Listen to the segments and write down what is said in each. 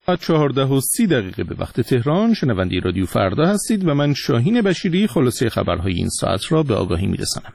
14:30 به وقت تهران شنونده رادیو فردا هستید و من شاهین بشیری خلاصه خبرهای این ساعت را به آگاهی میرسانم.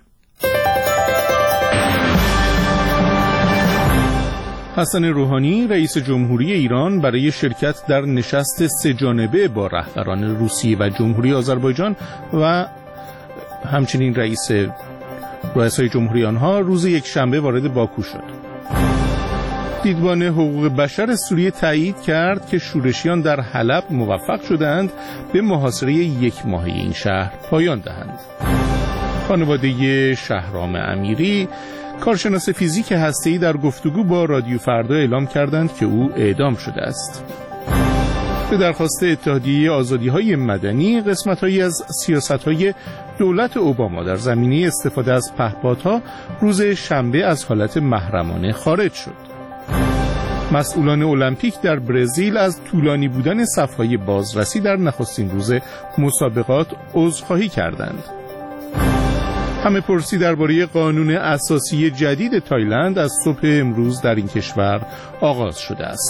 حسن روحانی رئیس جمهوری ایران برای شرکت در نشست سه‌جانبه با رهبران روسیه و جمهوری آذربایجان و همچنین رؤسای جمهوری آنها روز یکشنبه وارد باکو شد. دیدبان حقوق بشر سوریه تایید کرد که شورشیان در حلب موفق شدند به محاصره 1 ماهه این شهر پایان دهند. خانواده شهرام امیری، کارشناس فیزیک هسته‌ای، در گفتگو با رادیو فردا اعلام کردند که او اعدام شده است. به درخواست اتحادیه آزادی‌های مدنی، قسمت‌هایی از سیاست‌های دولت اوباما در زمینه استفاده از پهپادها روز شنبه از حالت محرمانه خارج شد. مسئولان المپیک در برزیل از طولانی بودن صف‌های بازرسی در نخستین روز مسابقات عذرخواهی کردند. همه پرسی درباره قانون اساسی جدید تایلند از صبح امروز در این کشور آغاز شده است.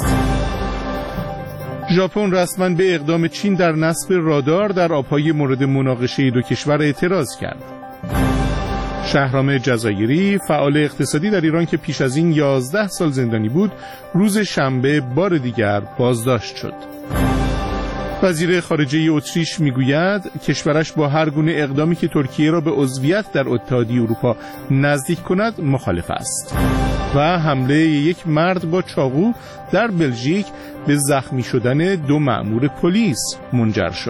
ژاپن رسما به اقدام چین در نصب رادار در آبهای مورد مناقشه دو کشور اعتراض کرد. شهرام جزایری، فعال اقتصادی در ایران که پیش از این 11 سال زندانی بود، روز شنبه بار دیگر بازداشت شد. وزیر خارجه اتریش میگوید کشورش با هر گونه اقدامی که ترکیه را به عضویت در اتحادیه اروپا نزدیک کند مخالف است. و حمله یک مرد با چاقو در بلژیک به زخمی شدن 2 مأمور پلیس منجر شد.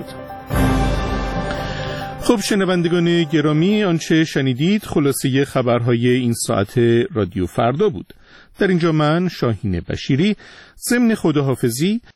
خب شنوندگان گرامی، آنچه شنیدید خلاصه خبرهای این ساعت رادیو فردا بود. در اینجا من شاهین بشیری ضمن خداحافظی